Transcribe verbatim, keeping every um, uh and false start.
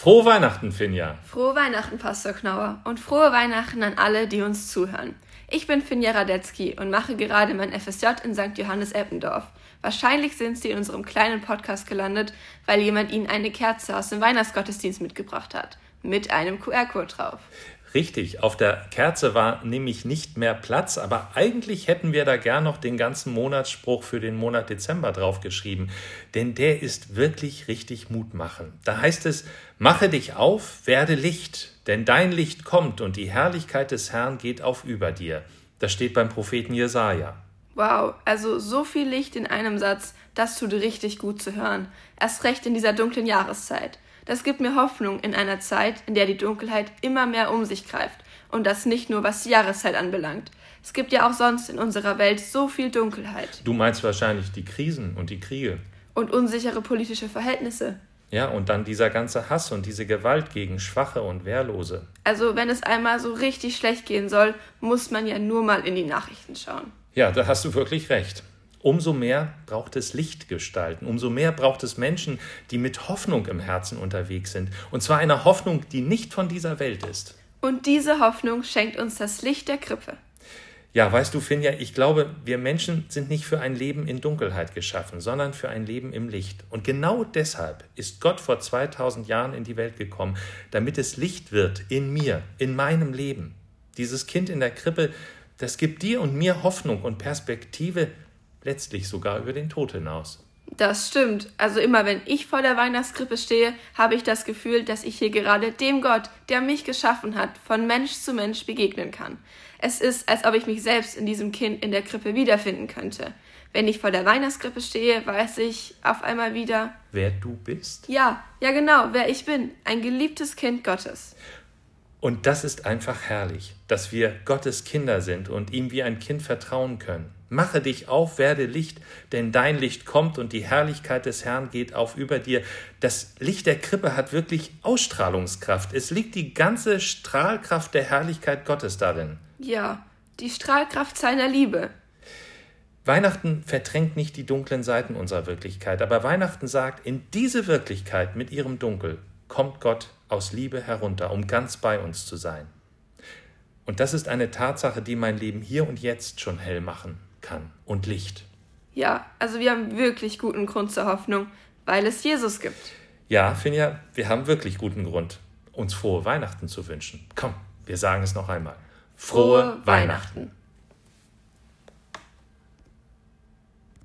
Frohe Weihnachten, Finja. Frohe Weihnachten, Pastor Knauer. Und frohe Weihnachten an alle, die uns zuhören. Ich bin Finja Radetzky und mache gerade mein F S J in Sankt Johannes Eppendorf. Wahrscheinlich sind Sie in unserem kleinen Podcast gelandet, weil jemand Ihnen eine Kerze aus dem Weihnachtsgottesdienst mitgebracht hat. Mit einem Q R-Code drauf. Richtig, auf der Kerze war nämlich nicht mehr Platz, aber eigentlich hätten wir da gern noch den ganzen Monatsspruch für den Monat Dezember draufgeschrieben, denn der ist wirklich richtig mutmachend. Da heißt es, mache dich auf, werde Licht, denn dein Licht kommt und die Herrlichkeit des Herrn geht auf über dir. Das steht beim Propheten Jesaja. Wow, also so viel Licht in einem Satz, das tut richtig gut zu hören. Erst recht in dieser dunklen Jahreszeit. Das gibt mir Hoffnung in einer Zeit, in der die Dunkelheit immer mehr um sich greift. Und das nicht nur, was die Jahreszeit anbelangt. Es gibt ja auch sonst in unserer Welt so viel Dunkelheit. Du meinst wahrscheinlich die Krisen und die Kriege. Und unsichere politische Verhältnisse. Ja, und dann dieser ganze Hass und diese Gewalt gegen Schwache und Wehrlose. Also wenn es einmal so richtig schlecht gehen soll, muss man ja nur mal in die Nachrichten schauen. Ja, da hast du wirklich recht. Umso mehr braucht es Lichtgestalten, umso mehr braucht es Menschen, die mit Hoffnung im Herzen unterwegs sind. Und zwar einer Hoffnung, die nicht von dieser Welt ist. Und diese Hoffnung schenkt uns das Licht der Krippe. Ja, weißt du, Finja, ich glaube, wir Menschen sind nicht für ein Leben in Dunkelheit geschaffen, sondern für ein Leben im Licht. Und genau deshalb ist Gott vor zweitausend Jahren in die Welt gekommen, damit es Licht wird in mir, in meinem Leben. Dieses Kind in der Krippe, das gibt dir und mir Hoffnung und Perspektive, letztlich sogar über den Tod hinaus. Das stimmt. Also immer wenn ich vor der Weihnachtskrippe stehe, habe ich das Gefühl, dass ich hier gerade dem Gott, der mich geschaffen hat, von Mensch zu Mensch begegnen kann. Es ist, als ob ich mich selbst in diesem Kind in der Krippe wiederfinden könnte. Wenn ich vor der Weihnachtskrippe stehe, weiß ich auf einmal wieder, wer du bist? Ja, ja genau, wer ich bin. Ein geliebtes Kind Gottes. Und das ist einfach herrlich, dass wir Gottes Kinder sind und ihm wie ein Kind vertrauen können. Mache dich auf, werde Licht, denn dein Licht kommt und die Herrlichkeit des Herrn geht auf über dir. Das Licht der Krippe hat wirklich Ausstrahlungskraft. Es liegt die ganze Strahlkraft der Herrlichkeit Gottes darin. Ja, die Strahlkraft seiner Liebe. Weihnachten verdrängt nicht die dunklen Seiten unserer Wirklichkeit, aber Weihnachten sagt, in diese Wirklichkeit mit ihrem Dunkel kommt Gott aus Liebe herunter, um ganz bei uns zu sein. Und das ist eine Tatsache, die mein Leben hier und jetzt schon hell machen kann und Licht. Ja, also wir haben wirklich guten Grund zur Hoffnung, weil es Jesus gibt. Ja, Finja, wir haben wirklich guten Grund, uns frohe Weihnachten zu wünschen. Komm, wir sagen es noch einmal. Frohe, frohe Weihnachten. Weihnachten.